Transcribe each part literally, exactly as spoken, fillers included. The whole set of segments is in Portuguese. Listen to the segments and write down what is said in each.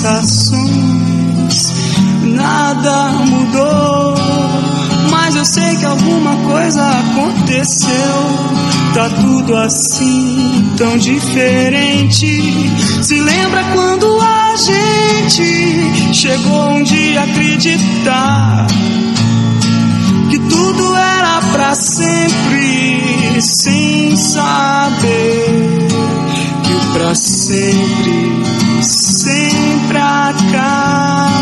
estações, nada mudou, mas eu sei que alguma coisa aconteceu. Tá tudo assim, tão diferente. Se lembra quando a gente chegou um dia a acreditar que tudo era pra sempre, sem saber que o pra sempre sempre acaba.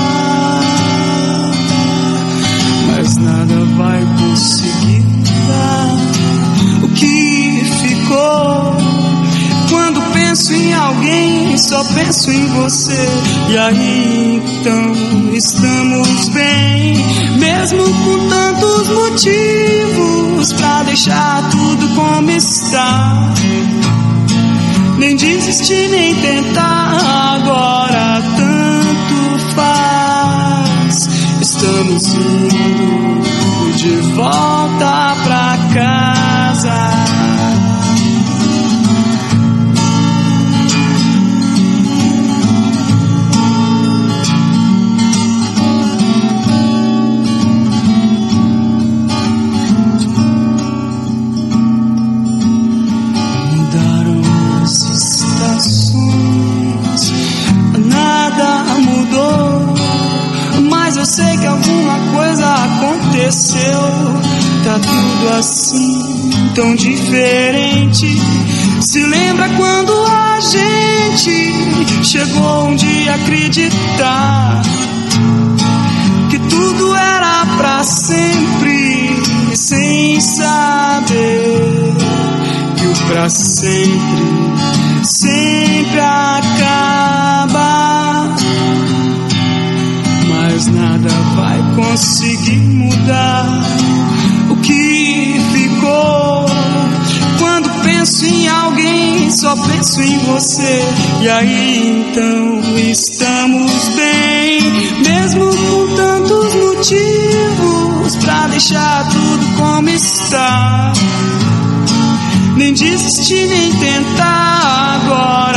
Mas nada vai conseguir mudar o que ficou. Quando penso em alguém, só penso em você. E aí então estamos bem, mesmo com tantos motivos pra deixar tudo como está. Nem desistir, nem tentar, agora tanto faz. Estamos indo de volta pra casa. Eu sei que alguma coisa aconteceu. Tá tudo assim, tão diferente. Se lembra quando a gente chegou um dia a acreditar que tudo era pra sempre, sem saber que o pra sempre sempre acaba. Mas nada vai conseguir mudar o que ficou. Quando penso em alguém, só penso em você. E aí então estamos bem, mesmo com tantos motivos pra deixar tudo como está. Nem desistir, nem tentar agora.